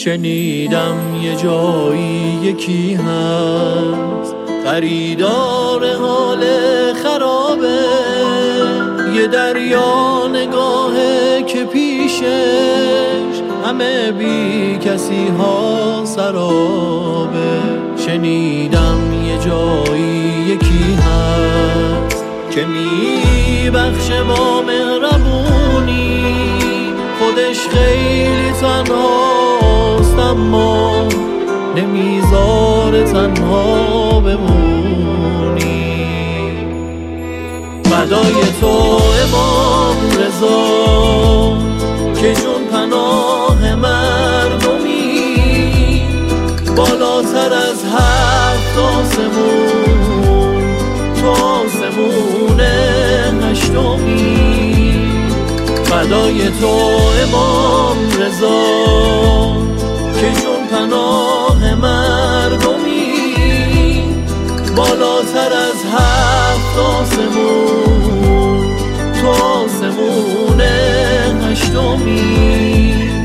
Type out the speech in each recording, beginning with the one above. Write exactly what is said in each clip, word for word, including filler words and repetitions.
شنیدم یه جایی یکی هست خریدار حال خرابه، یه دریا نگاهه که پیشش همه بی کسی ها سرابه. شنیدم یه جایی یکی هست که میبخشه با مهربونی، خودش خیلی تنهاست اما نمیذاره تنها بمونی. فدای تو امام رضا که جون پناه مردمی، بالاتر از هفت آسمون تو آسمون هشتمی. فدای تو امام رضا که جون پناه مردمی، بالاتر از هفت آسمون تو آسمون هشتمی.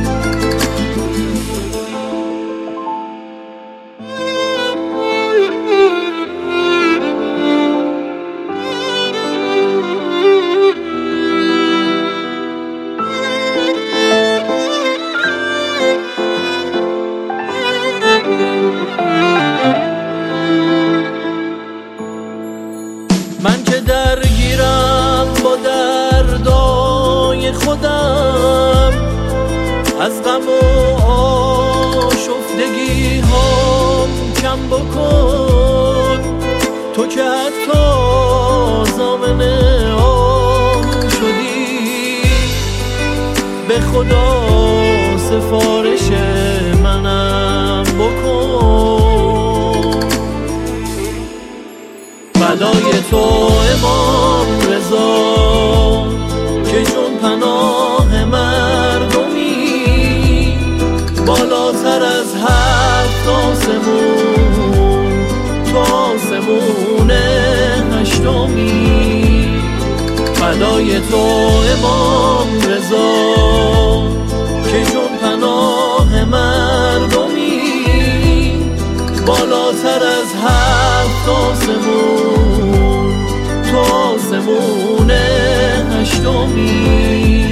من که درگیرم با دردای خودم، از غم و آشفتگی هام کم بکن. تو که حتی ضامن آن شدی، به خدا سفارش منم بکن. فدای تو امام رضا که جون پناه مردمی، بالاتر از هفت آسمون تو آسمون هشتمی. فدای تو امام رضا که جون پناه مردمی، بالاتر از هفت آسمون تو آسمون هشتمی.